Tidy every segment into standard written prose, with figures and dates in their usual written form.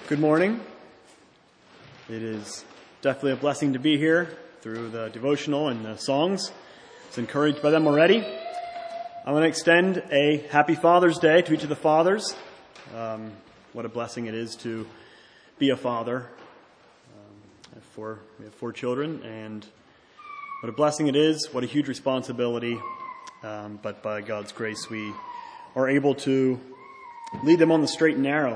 Good morning. It is definitely a blessing to be here through the devotional and the songs. I was encouraged by them already. I want to extend a happy Father's Day to each of the fathers. What a blessing it is to be a father. We have four children, and what a blessing it is, what a huge responsibility. But by God's grace, we are able to lead them on the straight and narrow.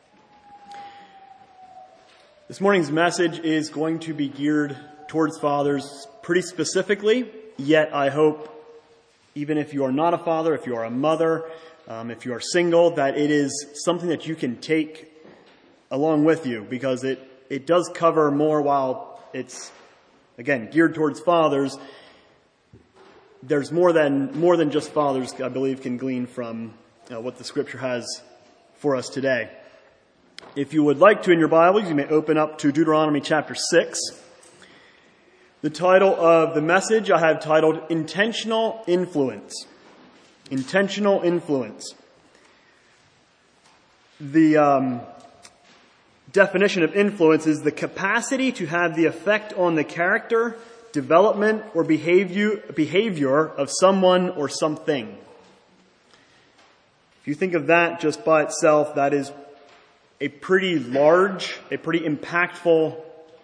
This morning's message is going to be geared towards fathers pretty specifically, yet I hope even if you are not a father, if you are a mother, if you are single, that it is something that you can take along with you, because it does cover more. While it's, again, geared towards fathers, there's more than just fathers, I believe, can glean from what the Scripture has for us today. If you would like to in your Bibles, you may open up to Deuteronomy chapter 6. The title of the message I have titled Intentional Influence. Intentional Influence. The definition of influence is the capacity to have the effect on the character, development, or behavior of someone or something. If you think of that just by itself, that is a pretty impactful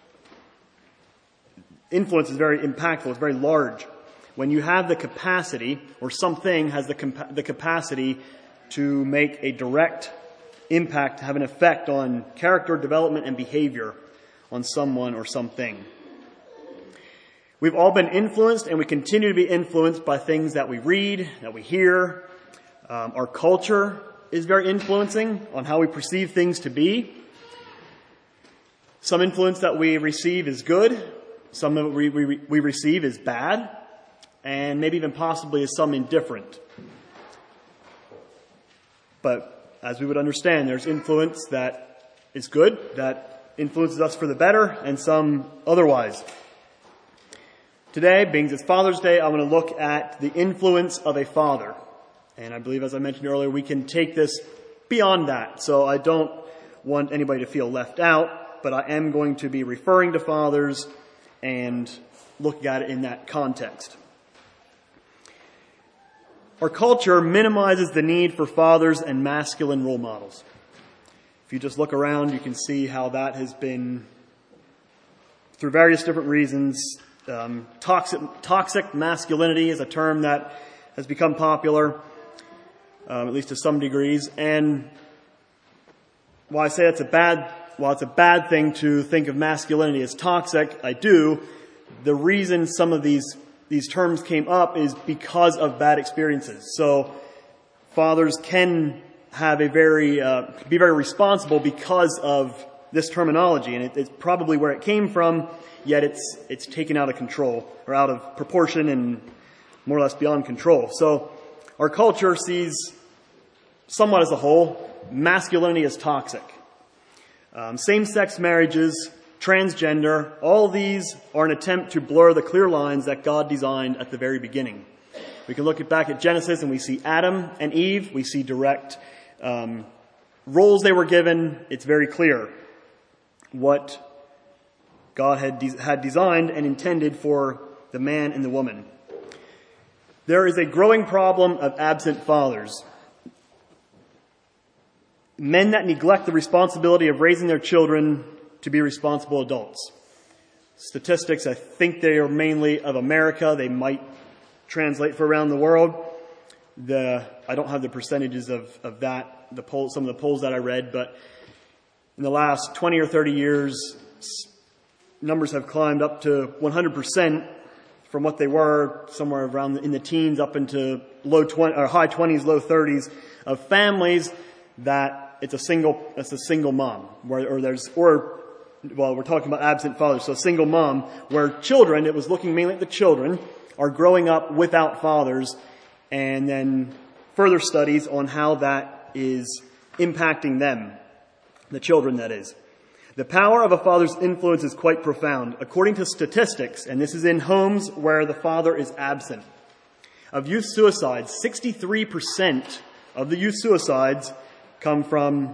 influence. Is very impactful. It's very large. When you have the capacity, or something has the capacity to make a direct impact, to have an effect on character, development, and behavior on someone or something. We've all been influenced, and we continue to be influenced by things that we read, that we hear. Our culture is very influencing on how we perceive things to be. Some influence that we receive is good. Some of it we receive is bad. And maybe even possibly is some indifferent. But as we would understand, there's influence that is good, that influences us for the better, and some otherwise. Today, being it's Father's Day, I want to look at the influence of a father. And I believe, as I mentioned earlier, we can take this beyond that. So I don't want anybody to feel left out, but I am going to be referring to fathers and looking at it in that context. Our culture minimizes the need for fathers and masculine role models. If you just look around, you can see how that has been, through various different reasons. Toxic masculinity is a term that has become popular, at least to some degrees. And while I say it's a bad thing to think of masculinity as toxic, I do. The reason some of these terms came up is because of bad experiences. So fathers can have be very responsible because of this terminology, and it's probably where it came from. Yet it's taken out of control, or out of proportion, and more or less beyond control. So our culture sees, somewhat as a whole, masculinity as toxic. Same-sex marriages, transgender, all these are an attempt to blur the clear lines that God designed at the very beginning. We can look back at Genesis and we see Adam and Eve. We see direct roles they were given. It's very clear what God had designed and intended for the man and the woman. There is a growing problem of absent fathers. Men that neglect the responsibility of raising their children to be responsible adults. Statistics, I think they are mainly of America. They might translate for around the world. I don't have the percentages of that, some of the polls that I read, but in the last 20 or 30 years, numbers have climbed up to 100% from what they were somewhere around in the teens up into high 20s, low 30s of families that it's a single mom, we're talking about absent fathers, so a single mom where children, it was looking mainly at the children, are growing up without fathers, and then further studies on how that is impacting them, the children that is. The power of a father's influence is quite profound. According to statistics, and this is in homes where the father is absent, of youth suicides, 63% of the youth suicides come from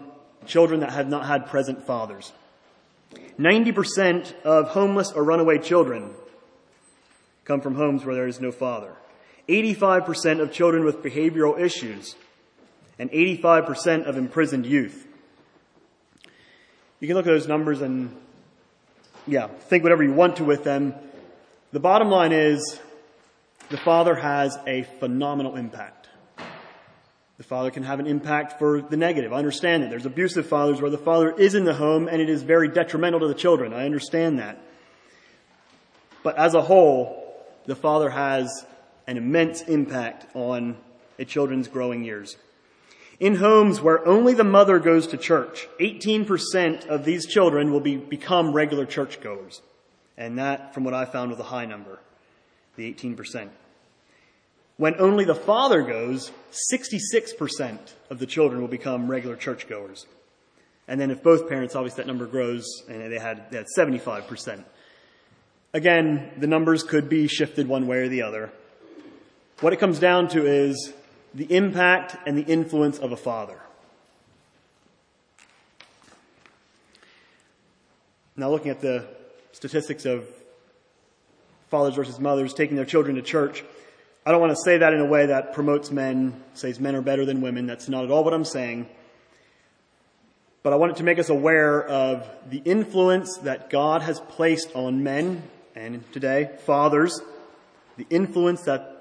children that have not had present fathers. 90% of homeless or runaway children come from homes where there is no father. 85% of children with behavioral issues, and 85% of imprisoned youth. You can look at those numbers and, think whatever you want to with them. The bottom line is the father has a phenomenal impact. The father can have an impact for the negative. I understand that. There's abusive fathers where the father is in the home and it is very detrimental to the children. I understand that. But as a whole, the father has an immense impact on a children's growing years. In homes where only the mother goes to church, 18% of these children will become regular churchgoers. And that, from what I found, was a high number, the 18%. When only the father goes, 66% of the children will become regular churchgoers. And then if both parents, obviously that number grows, and they had 75%. Again, the numbers could be shifted one way or the other. What it comes down to is the impact and the influence of a father. Now, looking at the statistics of fathers versus mothers taking their children to church, I don't want to say that in a way that promotes men, says men are better than women. That's not at all what I'm saying. But I wanted to make us aware of the influence that God has placed on men, and today, fathers, the influence that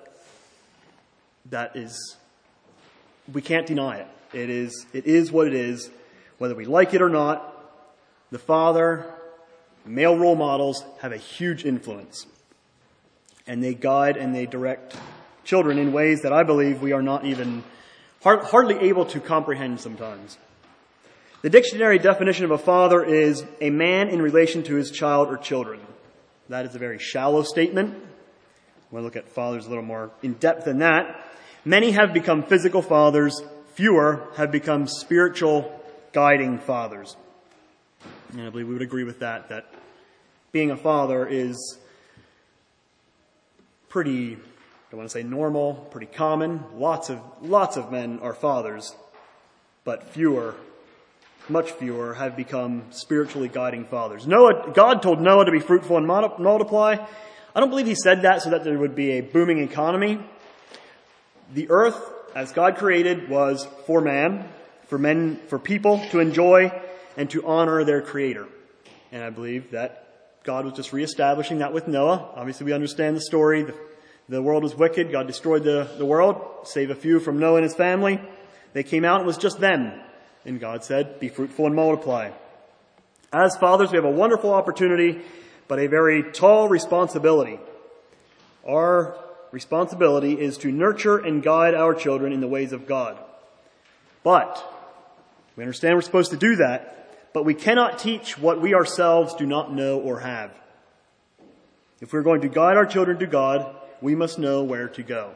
is, we can't deny it. It is what it is, whether we like it or not. The father, male role models have a huge influence. And they guide and they direct children in ways that I believe we are not even hardly able to comprehend sometimes. The dictionary definition of a father is a man in relation to his child or children. That is a very shallow statement. We'll look at fathers a little more in depth than that. Many have become physical fathers. Fewer have become spiritual guiding fathers. And I believe we would agree with that being a father is pretty, I don't want to say normal, pretty common. Lots of men are fathers, but much fewer have become spiritually guiding fathers. God told Noah to be fruitful and multiply. I don't believe he said that so that there would be a booming economy. The earth, as God created, was for man, for people to enjoy and to honor their creator. And I believe that God was just reestablishing that with Noah. Obviously, we understand the story. The world was wicked. God destroyed the world, save a few from Noah and his family. They came out, and it was just them. And God said, be fruitful and multiply. As fathers, we have a wonderful opportunity, but a very tall responsibility. Our responsibility is to nurture and guide our children in the ways of God. But we understand we're supposed to do that, but we cannot teach what we ourselves do not know or have. If we're going to guide our children to God, we must know where to go.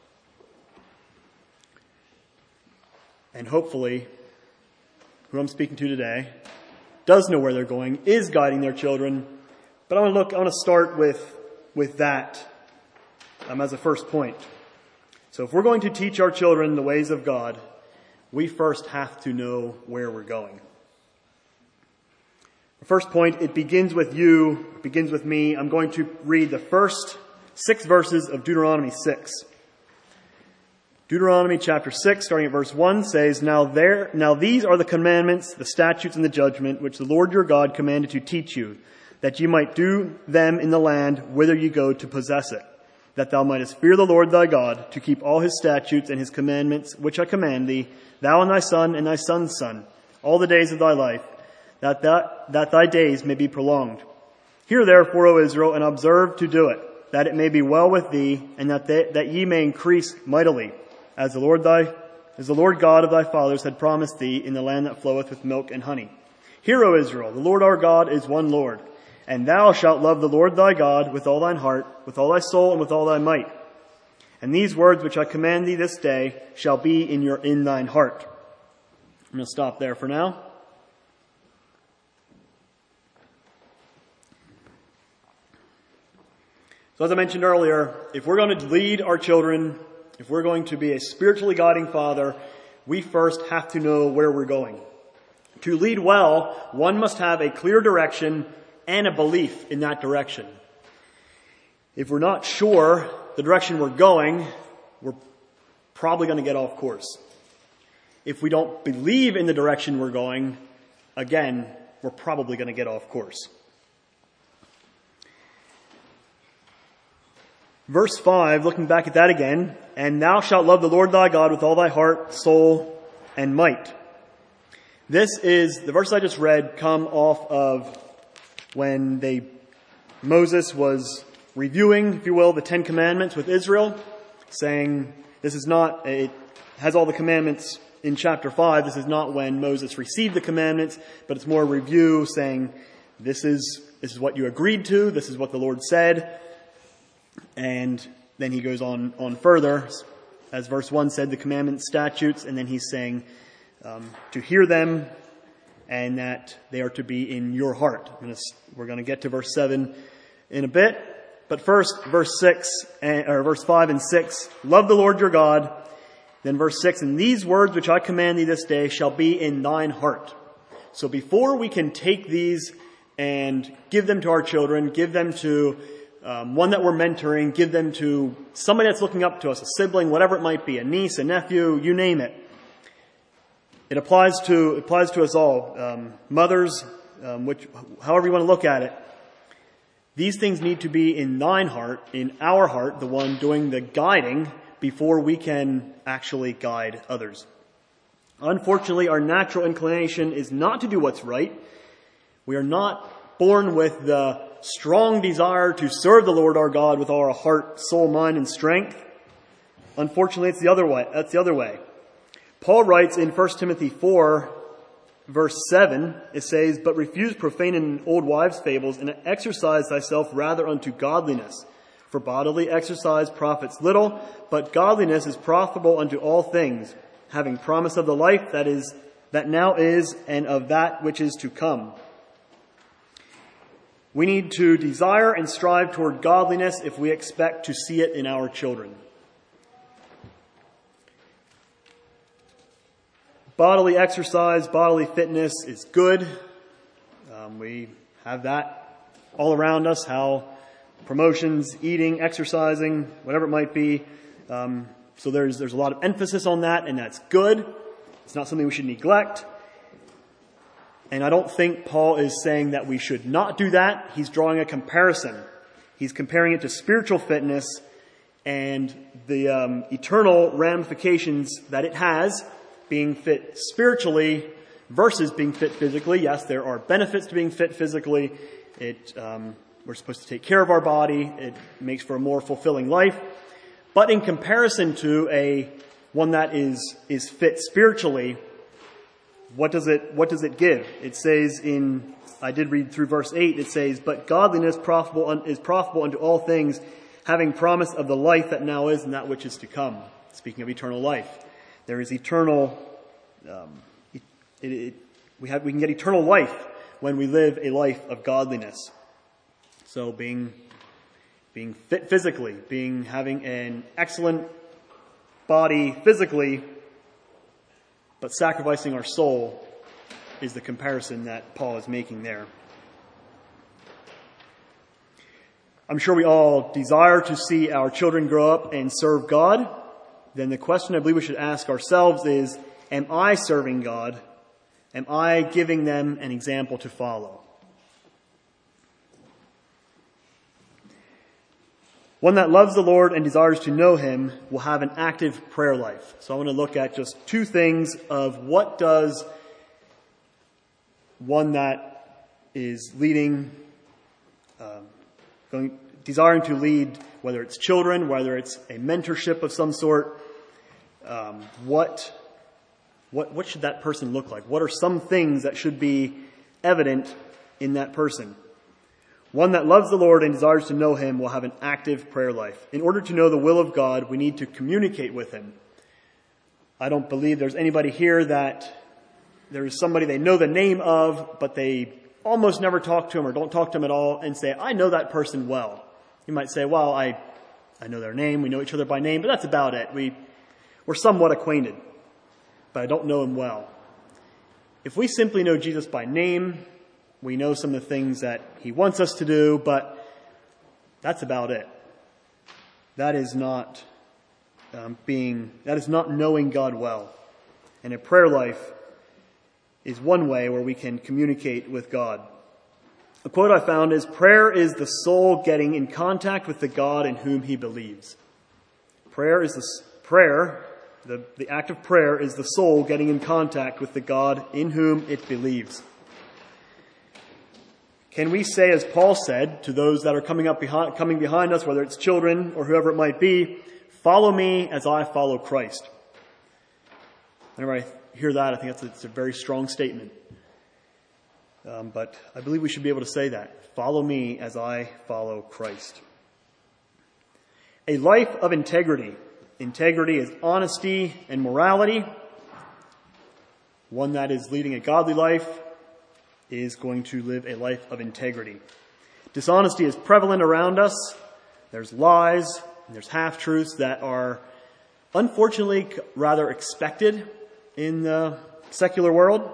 And hopefully, who I'm speaking to today does know where they're going, is guiding their children. But I want to start with that as a first point. So if we're going to teach our children the ways of God, we first have to know where we're going. The first point, it begins with you, it begins with me. I'm going to read the first 6 verses of Deuteronomy 6. Deuteronomy chapter 6, starting at verse 1, says, Now these are the commandments, the statutes, and the judgment, which the Lord your God commanded to teach you, that you might do them in the land whither you go to possess it, that thou mightest fear the Lord thy God, to keep all his statutes and his commandments, which I command thee, thou and thy son and thy son's son, all the days of thy life, that thy days may be prolonged. Hear therefore, O Israel, and observe to do it, that it may be well with thee, and that ye may increase mightily, as the Lord God of thy fathers had promised thee in the land that floweth with milk and honey. Hear, O Israel, the Lord our God is one Lord, and thou shalt love the Lord thy God with all thine heart, with all thy soul, and with all thy might. And these words which I command thee this day shall be in thine heart. I'm going to stop there for now. So as I mentioned earlier, if we're going to lead our children, if we're going to be a spiritually guiding father, we first have to know where we're going. To lead well, one must have a clear direction and a belief in that direction. If we're not sure the direction we're going, we're probably going to get off course. If we don't believe in the direction we're going, again, we're probably going to get off course. Verse 5, looking back at that again, and thou shalt love the Lord thy God with all thy heart, soul, and might. This is, the verse I just read, come off of when Moses was reviewing, if you will, the Ten Commandments with Israel, saying this is not, it has all the commandments in chapter 5. This is not when Moses received the commandments, but it's more a review saying this is what you agreed to, this is what the Lord said. And then he goes on further, as verse 1 said, the commandments, statutes, and then he's saying to hear them and that they are to be in your heart. We're going to get to verse 7 in a bit. But first, verse 5 and 6, love the Lord your God. Then verse 6, and these words which I command thee this day shall be in thine heart. So before we can take these and give them to our children, give them to one that we're mentoring, give them to somebody that's looking up to us, a sibling, whatever it might be, a niece, a nephew, you name it. It applies to us all. Mothers, however you want to look at it. These things need to be in thine heart, in our heart, the one doing the guiding, before we can actually guide others. Unfortunately, our natural inclination is not to do what's right. We are not born with the strong desire to serve the Lord our God with all our heart, soul, mind, and strength. Unfortunately, it's the other way. That's the other way. Paul writes in 1 Timothy 4, verse 7, it says, but refuse profane and old wives' fables, and exercise thyself rather unto godliness. For bodily exercise profits little, but godliness is profitable unto all things, having promise of the life that now is, and of that which is to come. We need to desire and strive toward godliness if we expect to see it in our children. Bodily exercise, bodily fitness is good. We have that all around us, how promotions, eating, exercising, whatever it might be. So there's a lot of emphasis on that, and that's good. It's not something we should neglect. And I don't think Paul is saying that we should not do that. He's drawing a comparison. He's comparing it to spiritual fitness and the eternal ramifications that it has, being fit spiritually versus being fit physically. Yes, there are benefits to being fit physically. We're supposed to take care of our body. It makes for a more fulfilling life. But in comparison to one that is fit spiritually, what does it give? It says I did read through verse 8, it says, but godliness is profitable unto all things, having promise of the life that now is and that which is to come. Speaking of eternal life. There is eternal, we can get eternal life when we live a life of godliness. So being fit physically, having an excellent body physically, but sacrificing our soul is the comparison that Paul is making there. I'm sure we all desire to see our children grow up and serve God. Then the question I believe we should ask ourselves is, am I serving God? Am I giving them an example to follow? One that loves the Lord and desires to know Him will have an active prayer life. So I want to look at just two things of what does one that is leading, desiring to lead, whether it's children, whether it's a mentorship of some sort, what should that person look like? What are some things that should be evident in that person? One that loves the Lord and desires to know Him will have an active prayer life. In order to know the will of God, we need to communicate with Him. I don't believe there's anybody here that there is somebody they know the name of, but they almost never talk to Him or don't talk to Him at all and say, I know that person well. You might say, well, I know their name, we know each other by name, but that's about it. We're somewhat acquainted, but I don't know Him well. If we simply know Jesus by name, we know some of the things that he wants us to do, but that's about it. That is not knowing God well. And a prayer life is one way where we can communicate with God. A quote I found is, "Prayer is the soul getting in contact with the God in whom he believes." The act of prayer is the soul getting in contact with the God in whom it believes. Can we say, as Paul said to those that are coming behind us, whether it's children or whoever it might be, "Follow me as I follow Christ"? Whenever I hear that, I think it's a very strong statement. But I believe we should be able to say that. Follow me as I follow Christ. A life of integrity. Integrity is honesty and morality. One that is leading a godly life is going to live a life of integrity. Dishonesty is prevalent around us. There's lies and there's half-truths that are unfortunately rather expected in the secular world.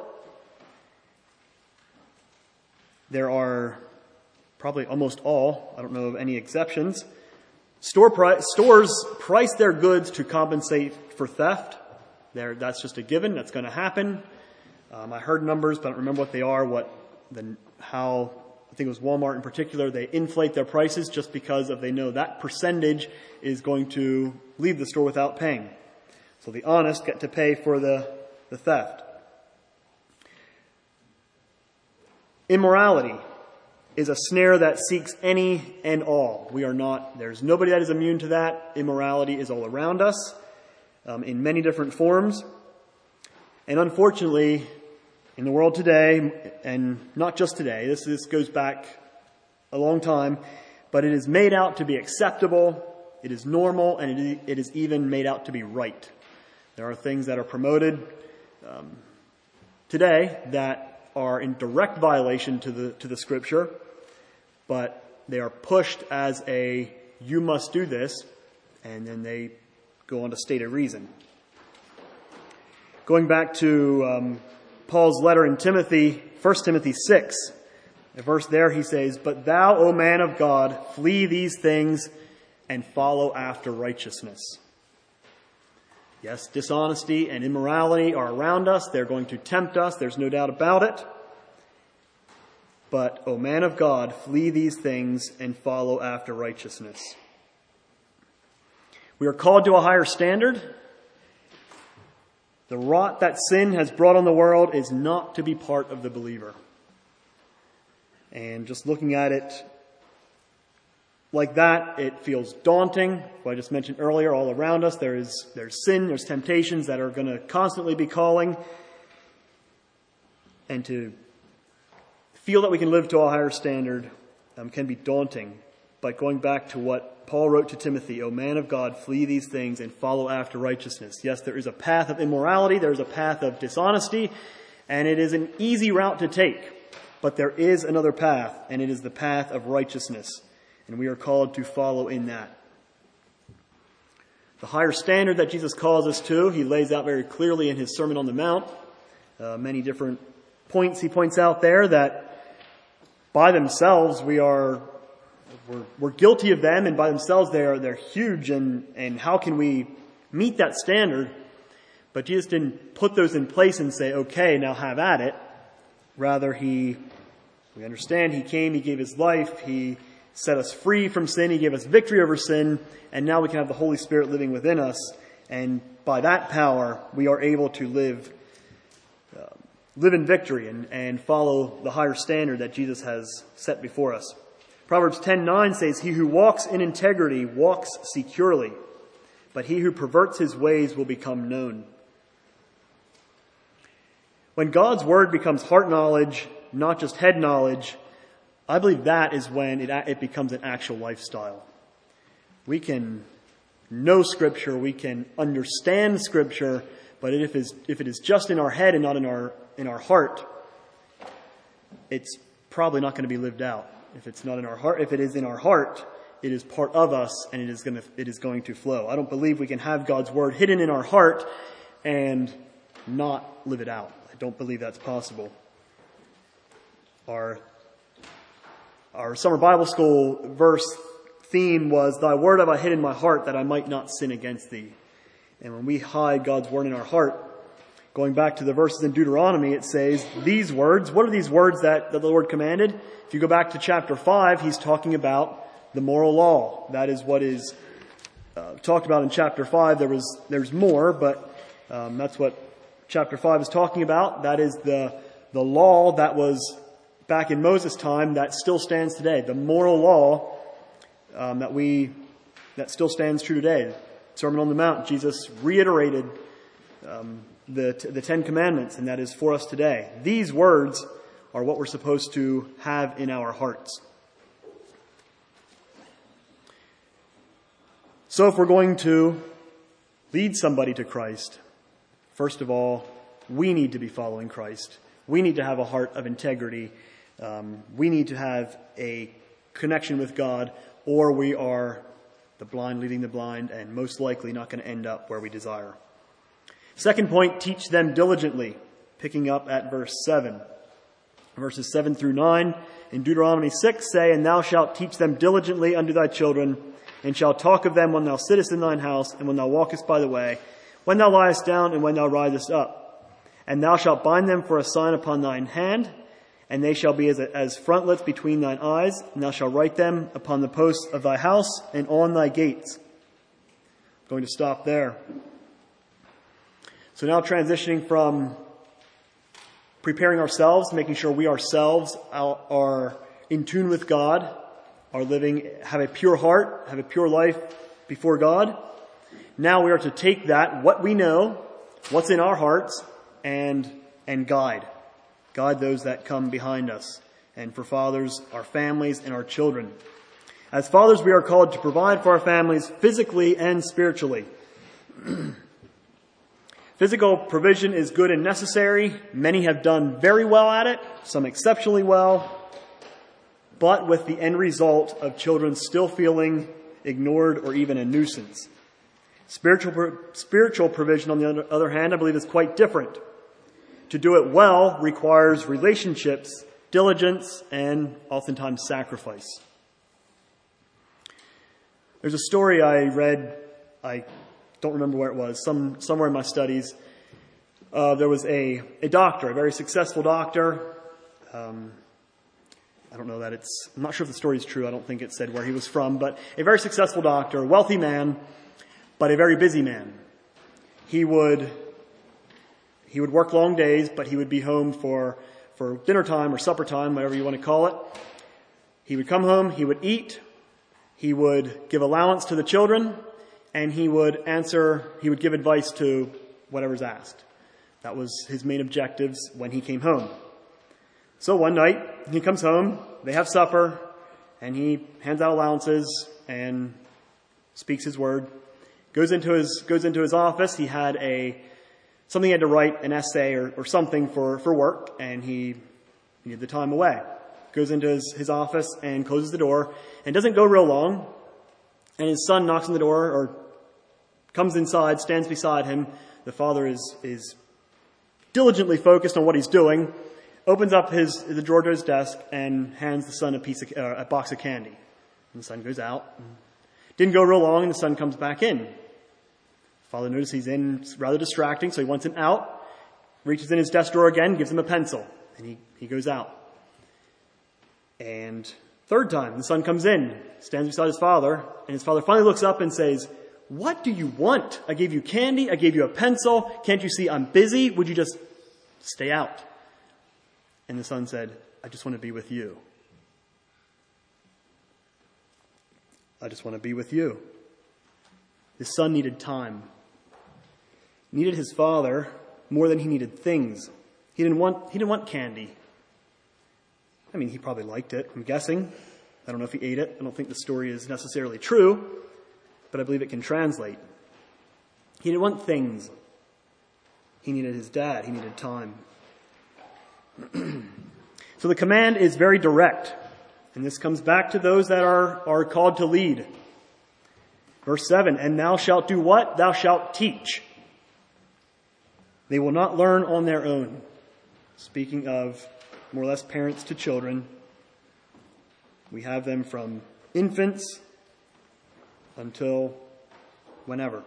There are probably almost all, I don't know of any exceptions, stores price their goods to compensate for theft. That's just a given. That's going to happen. I heard numbers, but I don't remember what they are. I think it was Walmart in particular. They inflate their prices just because they know that percentage is going to leave the store without paying. So the honest get to pay for the theft. Immorality is a snare that seeks any and all. There's nobody that is immune to that. Immorality is all around us in many different forms. And unfortunately, in the world today, and not just today, this goes back a long time, but it is made out to be acceptable, it is normal, and it is even made out to be right. There are things that are promoted today that are in direct violation to the Scripture, but they are pushed as you must do this, and then they go on to state a reason. Going back to Paul's letter in Timothy, 1 Timothy 6, a verse there he says, "But thou, O man of God, flee these things and follow after righteousness." Yes, dishonesty and immorality are around us. They're going to tempt us. There's no doubt about it. But, O man of God, flee these things and follow after righteousness. We are called to a higher standard. The rot that sin has brought on the world is not to be part of the believer. And just looking at it like that, it feels daunting. What I just mentioned earlier, all around us, there's sin, there's temptations that are going to constantly be calling. And to feel that we can live to a higher standard can be daunting. But going back to what Paul wrote to Timothy, "O man of God, flee these things and follow after righteousness." Yes, there is a path of immorality, there is a path of dishonesty, and it is an easy route to take. But there is another path, and it is the path of righteousness. And we are called to follow in that. The higher standard that Jesus calls us to, he lays out very clearly in his Sermon on the Mount. Many different points he points out there that by themselves we're guilty of them, and by themselves they're huge, and how can we meet that standard? But Jesus didn't put those in place and say, "Okay, now have at it." Rather, we understand he came, he gave his life, he set us free from sin, he gave us victory over sin, and now we can have the Holy Spirit living within us, and by that power we are able to live in victory and follow the higher standard that Jesus has set before us. Proverbs 10:9 says, "He who walks in integrity walks securely, but he who perverts his ways will become known." When God's word becomes heart knowledge, not just head knowledge, I believe that is when it becomes an actual lifestyle. We can know Scripture, we can understand Scripture, but if it is just in our head and not in our heart, it's probably not going to be lived out. If it's not in our heart, if it is in our heart, it is part of us, and it is going to flow. I don't believe we can have God's word hidden in our heart and not live it out. I don't believe that's possible. Our summer Bible school verse theme was, "Thy word have I hid in my heart that I might not sin against thee." And when we hide God's word in our heart, going back to the verses in Deuteronomy, it says these words. What are these words that the Lord commanded? If you go back to chapter 5, he's talking about the moral law. That is what is talked about in chapter 5. There's more, but that's what chapter 5 is talking about. That is the law that was back in Moses' time that still stands today. The moral law that still stands true today. Sermon on the Mount, Jesus reiterated the Ten Commandments, and that is for us today. These words are what we're supposed to have in our hearts. So if we're going to lead somebody to Christ, first of all, we need to be following Christ. We need to have a heart of integrity. We need to have a connection with God, or we are the blind leading the blind, and most likely not going to end up where we desire. Second point, teach them diligently, picking up at verse 7. Verses 7 through 9 in Deuteronomy 6 say, "And thou shalt teach them diligently unto thy children, and shalt talk of them when thou sittest in thine house, and when thou walkest by the way, when thou liest down, and when thou risest up. And thou shalt bind them for a sign upon thine hand, and they shall be as frontlets between thine eyes, and thou shalt write them upon the posts of thy house and on thy gates." I'm going to stop there. So now transitioning from preparing ourselves, making sure we ourselves are in tune with God, are living, have a pure heart, have a pure life before God. Now we are to take that, what we know, what's in our hearts, and guide those that come behind us. And for fathers, our families and our children. As fathers, we are called to provide for our families physically and spiritually. Physical provision is good and necessary. Many have done very well at it, some exceptionally well, but with the end result of children still feeling ignored or even a nuisance. Spiritual provision, on the other hand, I believe is quite different. To do it well requires relationships, diligence, and oftentimes sacrifice. There's a story I read, I don't remember where it was, somewhere in my studies. There was a doctor, a very successful doctor. I don't know that I'm not sure if the story is true. I don't think it said where he was from, but a very successful doctor, a wealthy man, but a very busy man. He would work long days, but he would be home for dinner time or supper time, whatever you want to call it. He would come home, he would eat, he would give allowance to the children, and he would give advice to whatever's asked. That was his main objectives when he came home. So one night, he comes home, they have supper, and he hands out allowances and speaks his word. Goes into his office. He had something he had to write, an essay or something for work, and he needed the time away. Goes into his office and closes the door, and doesn't go real long. And his son knocks on the door, or comes inside, stands beside him. The father is diligently focused on what he's doing, opens up the drawer to his desk, and hands the son a box of candy. And the son goes out. Didn't go real long, and the son comes back in. Father notices he's in, it's rather distracting, so he wants him out, reaches in his desk drawer again, gives him a pencil, and he goes out. And third time, the son comes in, stands beside his father, and his father finally looks up and says, "What do you want? I gave you candy, I gave you a pencil. Can't you see I'm busy? Would you just stay out?" And the son said, "I just want to be with you. I just want to be with you." His son needed time. Needed his father more than he needed things. He didn't want candy. I mean, he probably liked it, I'm guessing. I don't know if he ate it. I don't think the story is necessarily true, but I believe it can translate. He didn't want things. He needed his dad. He needed time. So the command is very direct. And this comes back to those that are called to lead. Verse 7, "And thou shalt do what? Thou shalt teach." They will not learn on their own. Speaking of more or less parents to children, we have them from infants until whenever.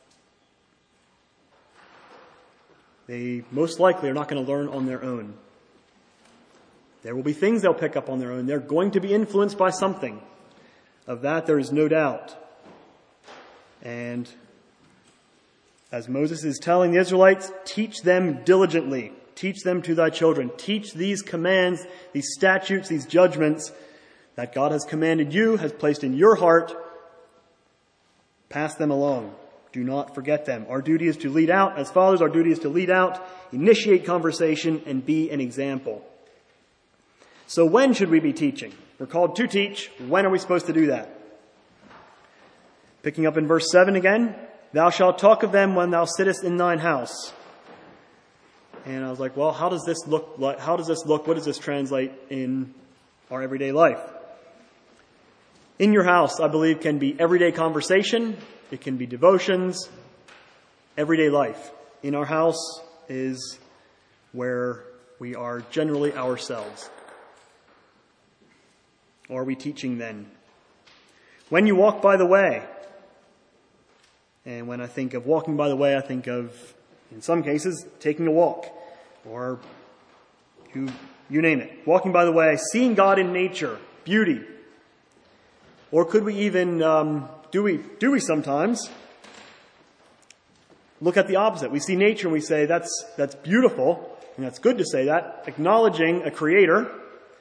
They most likely are not going to learn on their own. There will be things they'll pick up on their own. They're going to be influenced by something. Of that, there is no doubt. And as Moses is telling the Israelites, teach them diligently. Teach them to thy children. Teach these commands, these statutes, these judgments that God has commanded you, has placed in your heart. Pass them along. Do not forget them. Our duty is to lead out. As fathers, our duty is to lead out, initiate conversation, and be an example. So when should we be teaching? We're called to teach. When are we supposed to do that? Picking up in verse 7 again. Thou shalt talk of them when thou sittest in thine house. And I was like, well, how does this look like? How does this look? What does this translate in our everyday life? In your house, I believe, can be everyday conversation. It can be devotions, everyday life. In our house is where we are generally ourselves. Or are we teaching then? When you walk by the way, and when I think of walking by the way, I think of, in some cases, taking a walk, or you name it. Walking by the way, seeing God in nature, beauty. Or could we even, do we sometimes look at the opposite? We see nature and we say, that's beautiful, and that's good to say that, acknowledging a creator.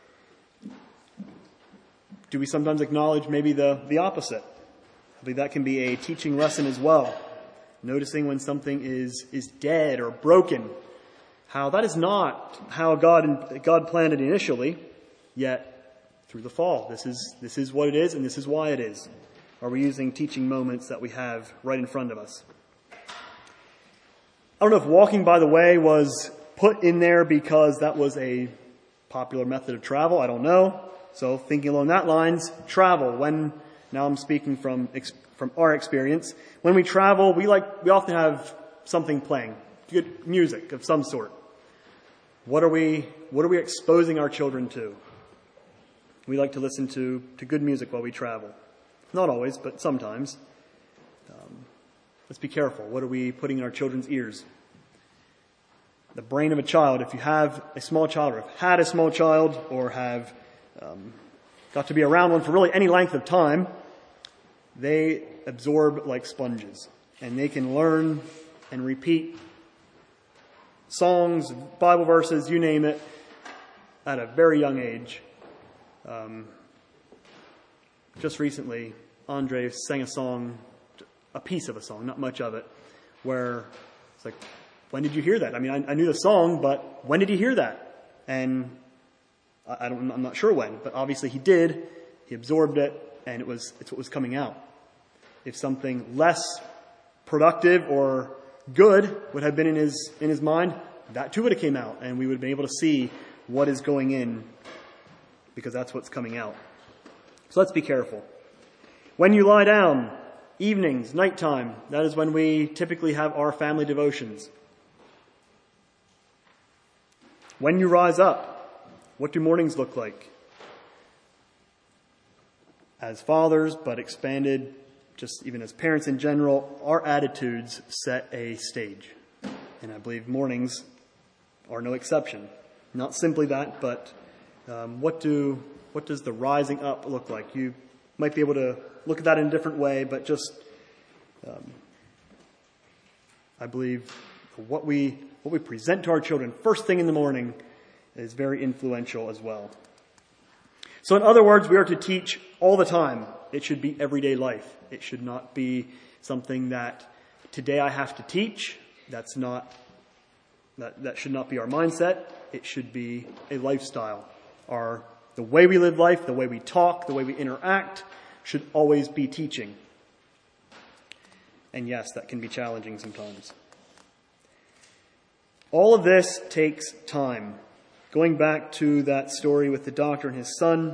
Do we sometimes acknowledge maybe the opposite? I believe that can be a teaching lesson as well. Noticing when something is dead or broken. How that is not how God planned it initially, yet through the fall. This is what it is, and this is why it is. Are we using teaching moments that we have right in front of us? I don't know if walking by the way was put in there because that was a popular method of travel. I don't know. So thinking along that lines, travel. Now I'm speaking from our experience. When we travel, we often have something playing, good music of some sort. What are we exposing our children to? We like to listen to good music while we travel. Not always, but sometimes. Let's be careful. What are we putting in our children's ears? The brain of a child, if you have a small child or have had a small child or have got to be around one for really any length of time, they absorb like sponges. And they can learn and repeat songs, Bible verses, you name it, at a very young age. Just recently, Andre sang a piece of a song, not much of it, where it's like, when did you hear that? I mean, I knew the song, but when did he hear that? And I'm not sure when, but obviously he did. He absorbed it, and it's what was coming out. If something less productive or good would have been in his mind, that too would have came out, and we would have been able to see what is going in, because that's what's coming out. So let's be careful. When you lie down, evenings, nighttime, that is when we typically have our family devotions. When you rise up, what do mornings look like? As fathers, but expanded, just even as parents in general, our attitudes set a stage. And I believe mornings are no exception. Not simply that, but what does the rising up look like? You might be able to look at that in a different way, but just I believe what we present to our children first thing in the morning is very influential as well. So in other words, we are to teach all the time. It should be everyday life. It should not be something that today I have to teach. That should not be our mindset. It should be a lifestyle. The way we live life, the way we talk, the way we interact should always be teaching. And yes, that can be challenging sometimes. All of this takes time. Going back to that story with the doctor and his son,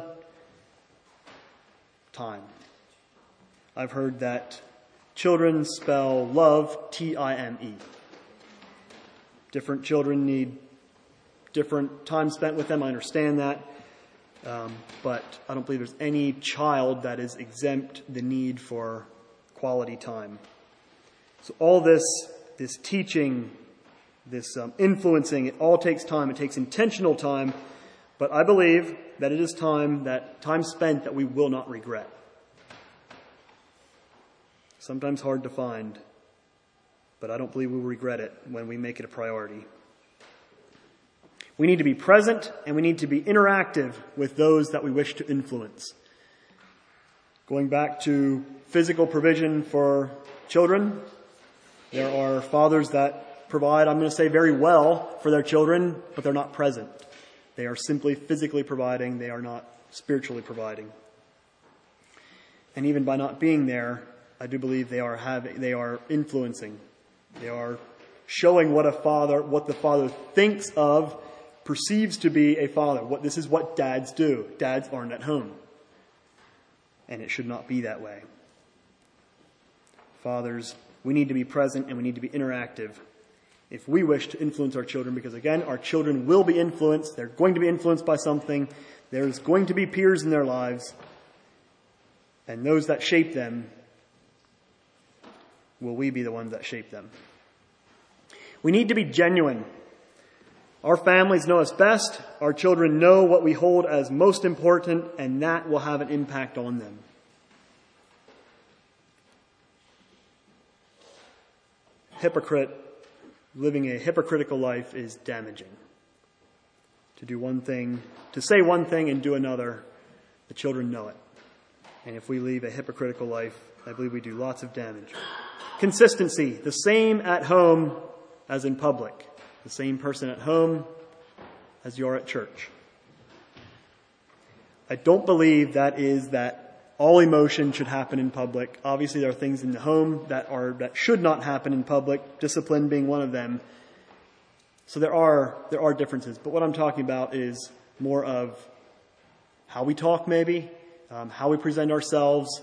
time. I've heard that children spell love T-I-M-E. Different children need different time spent with them. I understand that. But I don't believe there's any child that is exempt the need for quality time. So all this teaching, this influencing, it all takes time. It takes intentional time. But I believe that it is time spent that we will not regret. Sometimes hard to find, but I don't believe we'll regret it when we make it a priority. We need to be present and we need to be interactive with those that we wish to influence. Going back to physical provision for children, there are fathers that provide, I'm going to say, very well for their children, but they're not present. They are simply physically providing. They are not spiritually providing. And even by not being there, I do believe they are influencing. They are showing what the father thinks of, perceives to be a father. This is what dads do. Dads aren't at home. And it should not be that way. Fathers, we need to be present and we need to be interactive if we wish to influence our children, because again, our children will be influenced. They're going to be influenced by something. There's going to be peers in their lives. And those that shape them, will we be the ones that shape them? We need to be genuine. Our families know us best. Our children know what we hold as most important, and that will have an impact on them. Living a hypocritical life is damaging. To do one thing, to say one thing and do another, the children know it. And if we lead a hypocritical life, I believe we do lots of damage. Consistency, the same at home as in public. The same person at home as you are at church. I don't believe that all emotion should happen in public. Obviously, there are things in the home that should not happen in public, discipline being one of them. So there are differences. But what I'm talking about is more of how we talk, maybe, how we present ourselves,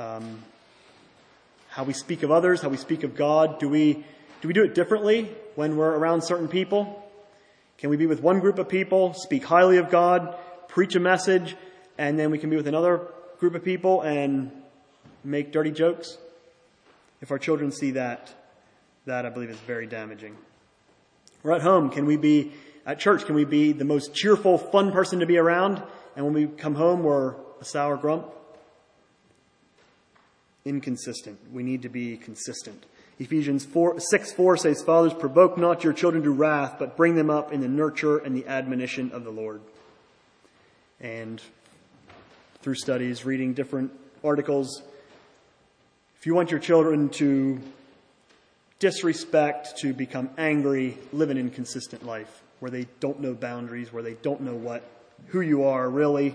how we speak of others, how we speak of God. Do we do it differently when we're around certain people? Can we be with one group of people, speak highly of God, preach a message, and then we can be with another group of people and make dirty jokes? If our children see that I believe is very damaging. We're at home. At church, can we be the most cheerful, fun person to be around? And when we come home, we're a sour grump? Inconsistent. We need to be consistent. Ephesians 6:4 says, "Fathers, provoke not your children to wrath, but bring them up in the nurture and the admonition of the Lord." And through studies, reading different articles, if you want your children to disrespect, to become angry, live an inconsistent life where they don't know boundaries, where they don't know who you are really,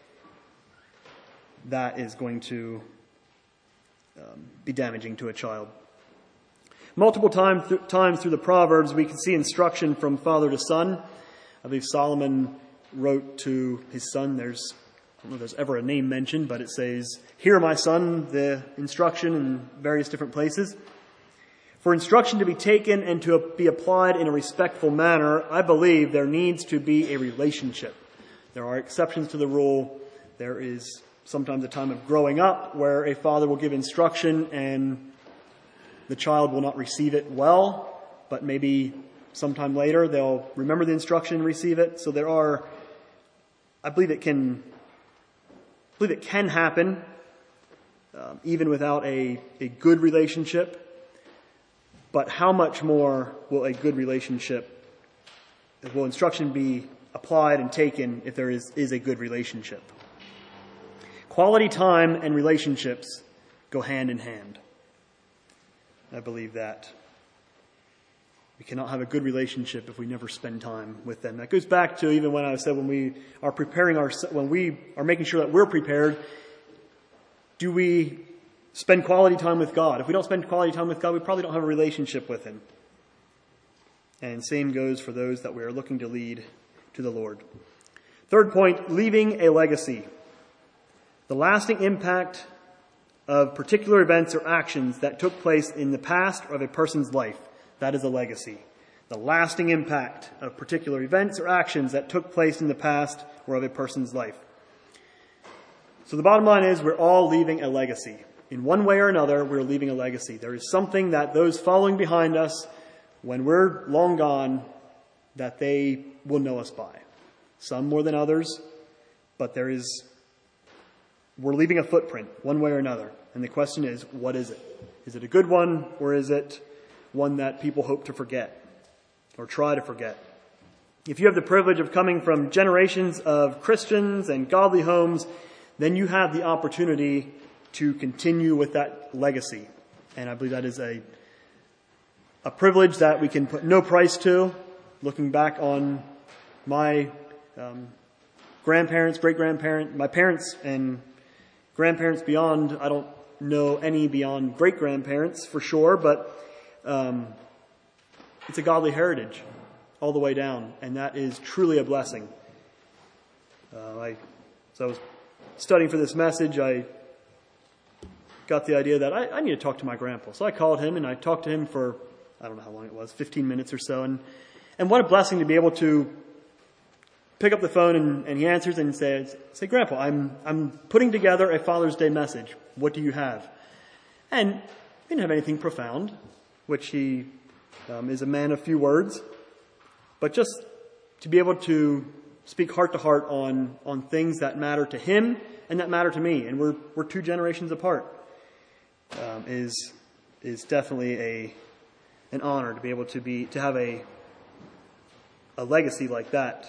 that is going to be damaging to a child. Multiple times through the Proverbs, we can see instruction from father to son. I believe Solomon wrote to his son, I don't know if there's ever a name mentioned, but it says, "Hear, my son," the instruction in various different places. For instruction to be taken and to be applied in a respectful manner, I believe there needs to be a relationship. There are exceptions to the rule. There is sometimes a time of growing up where a father will give instruction and the child will not receive it well, but maybe sometime later they'll remember the instruction and receive it. So I believe it can happen even without a good relationship. But how much more will instruction be applied and taken if there is a good relationship? Quality time and relationships go hand in hand. I believe that. We cannot have a good relationship if we never spend time with them. That goes back to even when I said when we are making sure that we're prepared, do we spend quality time with God? If we don't spend quality time with God, we probably don't have a relationship with Him. And same goes for those that we are looking to lead to the Lord. Third point, leaving a legacy. The lasting impact of particular events or actions that took place in the past of a person's life. That is a legacy. the lasting impact of particular events or actions that took place in the past or of a person's life. So the bottom line is we're all leaving a legacy. In one way or another, we're leaving a legacy. There is something that those following behind us, when we're long gone, that they will know us by. Some more than others, but we're leaving a footprint one way or another. And the question is, what is it? Is it a good one, or is it one that people hope to forget or try to forget? If you have the privilege of coming from generations of Christians and godly homes, then you have the opportunity to continue with that legacy. And I believe that is a privilege that we can put no price to. Looking back on my grandparents, great-grandparents, my parents and grandparents beyond, I don't know any beyond great-grandparents for sure, but it's a godly heritage all the way down, and that is truly a blessing. I was studying for this message. I got the idea that I need to talk to my grandpa. So I called him, and I talked to him for, I don't know how long it was, 15 minutes or so. And what a blessing to be able to pick up the phone and he answers and says, "Say, Grandpa, I'm putting together a Father's Day message. What do you have?" And he didn't have anything profound, which he is a man of few words, but just to be able to speak heart to heart on things that matter to him and that matter to me, and we're 2 generations apart, is definitely an honor to be able to have a legacy like that.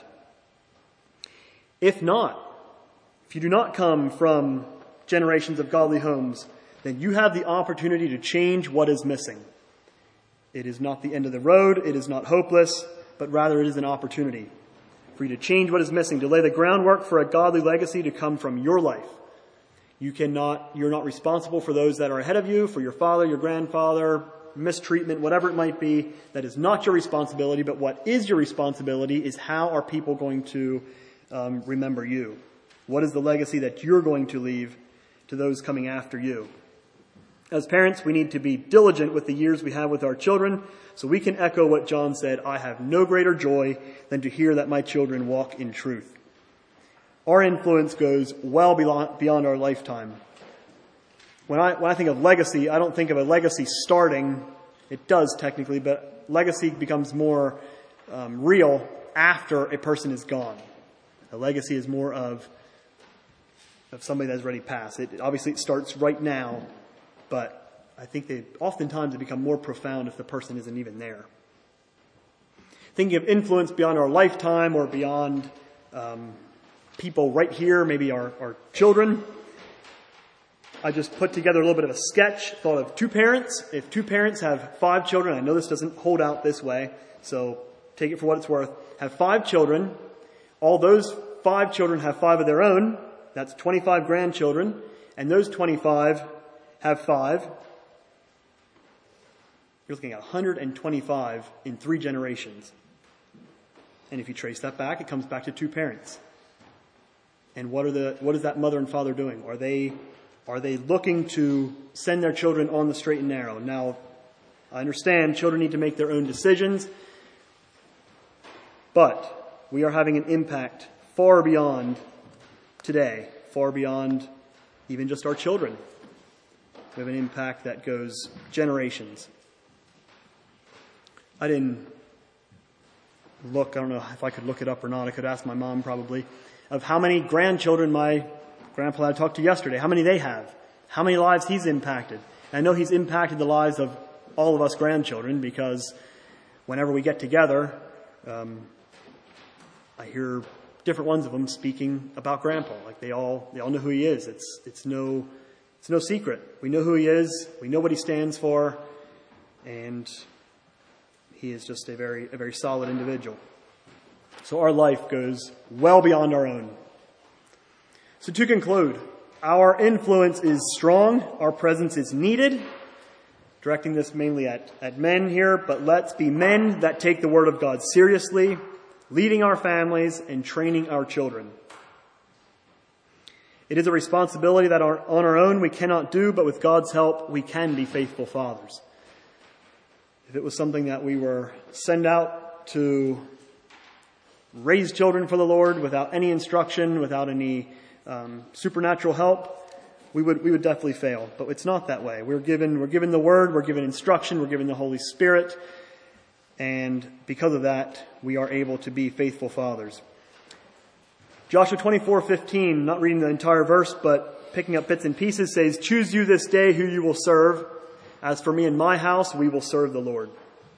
If you do not come from generations of godly homes, then you have the opportunity to change what is missing. It is not the end of the road. It is not hopeless, but rather it is an opportunity for you to change what is missing, to lay the groundwork for a godly legacy to come from your life. You're not responsible for those that are ahead of you, for your father, your grandfather, mistreatment, whatever it might be. That is not your responsibility, but what is your responsibility is how are people going to remember you? What is the legacy that you're going to leave to those coming after you? As parents, we need to be diligent with the years we have with our children, so we can echo what John said, "I have no greater joy than to hear that my children walk in truth." Our influence goes well beyond our lifetime. When I think of legacy, I don't think of a legacy starting. It does technically, but legacy becomes more real after a person is gone. A legacy is more of somebody that's already passed. Obviously it starts right now, but I think oftentimes they become more profound if the person isn't even there. Thinking of influence beyond our lifetime or beyond people right here, maybe our children. I just put together a little bit of a sketch, thought of 2 parents. If 2 parents have 5 children, I know this doesn't hold out this way, so take it for what it's worth, have 5 children. All those 5 children have 5 of their own. That's 25 grandchildren. And those 25 have 5. You're looking at 125 in 3 generations. And if you trace that back, it comes back to 2 parents. And what is that mother and father doing? Are they looking to send their children on the straight and narrow? Now, I understand children need to make their own decisions, but we are having an impact far beyond today, far beyond even just our children. We have an impact that goes generations. I didn't look, I don't know if I could look it up or not. I could ask my mom probably, of how many grandchildren my grandpa I talked to yesterday, how many they have, how many lives he's impacted. And I know he's impacted the lives of all of us grandchildren because whenever we get together, I hear different ones of them speaking about Grandpa. Like they all know who he is. It's no secret. We know who he is. We know what he stands for, and he is just a very solid individual. So our life goes well beyond our own. So to conclude, our influence is strong. Our presence is needed. Directing this mainly at men here, but let's be men that take the Word of God seriously, leading our families and training our children. It is a responsibility that on our own we cannot do, but with God's help we can be faithful fathers. If it was something that we were sent out to raise children for the Lord without any instruction, without any supernatural help, we would definitely fail. But it's not that way. We're given the Word, we're given instruction, we're given the Holy Spirit, and because of that, we are able to be faithful fathers. Joshua 24:15, not reading the entire verse, but picking up bits and pieces, says, "Choose you this day who you will serve. As for me and my house, we will serve the Lord."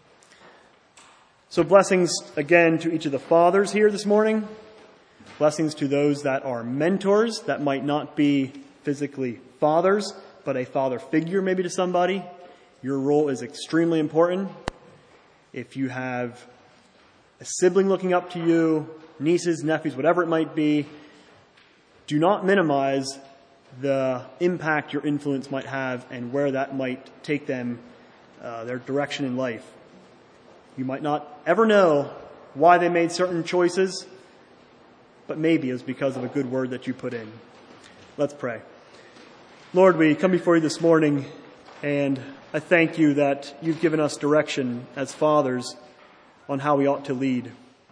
So blessings again to each of the fathers here this morning. Blessings to those that are mentors, that might not be physically fathers, but a father figure maybe to somebody. Your role is extremely important. If you have a sibling looking up to you, nieces, nephews, whatever it might be, do not minimize the impact your influence might have and where that might take them, their direction in life. You might not ever know why they made certain choices, but maybe it was because of a good word that you put in. Let's pray. Lord, we come before you this morning, and I thank you that you've given us direction as fathers on how we ought to lead,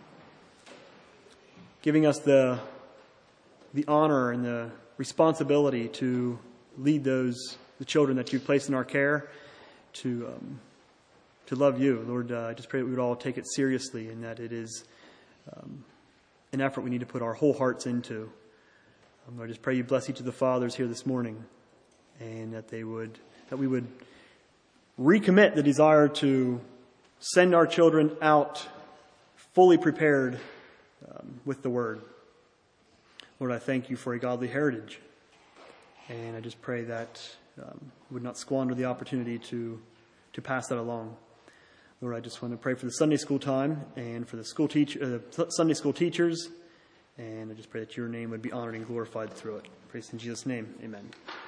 giving us the honor and the responsibility to lead the children that you've placed in our care, to love you. Lord, I just pray that we would all take it seriously and that it is an effort we need to put our whole hearts into. Lord, I just pray you bless each of the fathers here this morning, and that we would recommit the desire to send our children out fully prepared with the Word. Lord, I thank you for a godly heritage, and I just pray that we would not squander the opportunity to pass that along. Lord, I just want to pray for the Sunday school time and for the Sunday school teachers, and I just pray that your name would be honored and glorified through it. Praise in Jesus' name, amen.